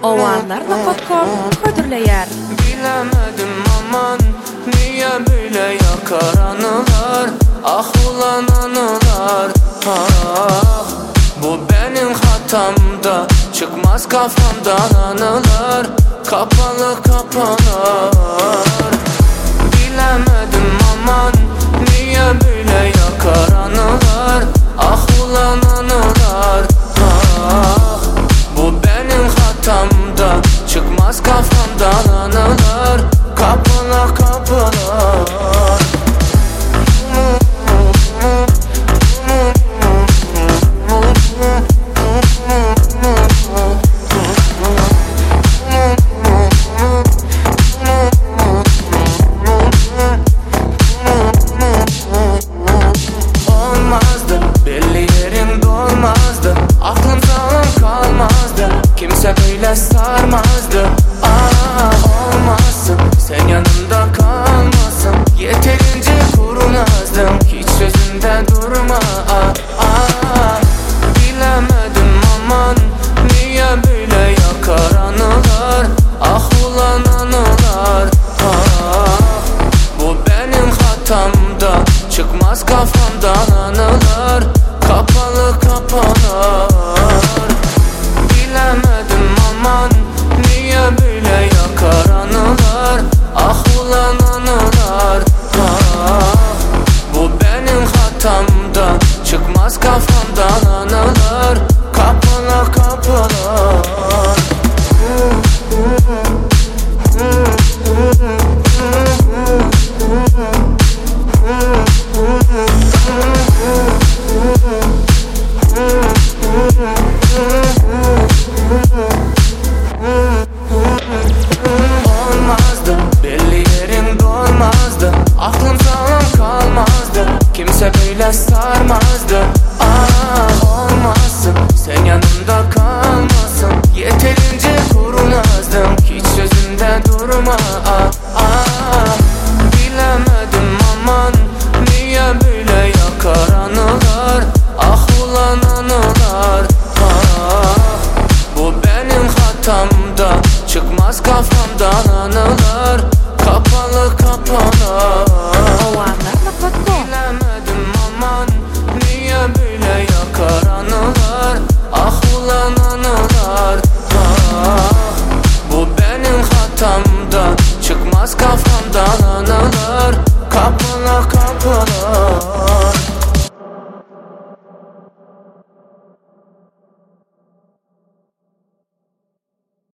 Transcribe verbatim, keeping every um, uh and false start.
Ovanlar nokta com ködürleýär. Bilemedim aman, niye böyle yakar anılar, ah ulan anılar. Ah, bu benim hatamda, çıkmaz kafamdan anılar, kapalı kapalar. Bilemedim aman, niye böyle yakar anılar, ah ulan anılar. Ah, bu benim hatamda, çıkmaz kafamdan anılar, kapalı kapalar. Kimse böyle sarmazdı. Ah, olmazsın, sen yanımda kalmasın. Yeterince kurnazdım, hiç sözünde durma. Ah, ah, bilemedim aman, niye böyle yakar anılar, ah ulan anılar. Ah, bu benim hatamda, çıkmaz kafamdan anılar, kapalı kapalar. Bilemedim aman, niye böyle yakar anılar, ah ulan anılar. Ah, bu benim hatamda, çıkmaz kafamdan anılar, kapalı kapalar. Olmazdı, belli yerim dolmazdı, aklım sağlam kalmazdı. Kimse böyle sarmazdı. Ah, olmazsın, sen yanımda kalmasın. Yeterince kurnazdım, hiç sözümde durma. Ah, ah, bilemedim aman, niye böyle yakar anılar, ah ulan anılar. Ah, bu benim hatamda, çıkmaz kafamdan anılar, kapalı kapalar. Ovanlar nokta com. Bilemedim aman, niye böyle yakar anılar, ah ulan anılar. Ah, bu benim hatamda, çıkmaz kafamdan anılar, kapalı kapalar.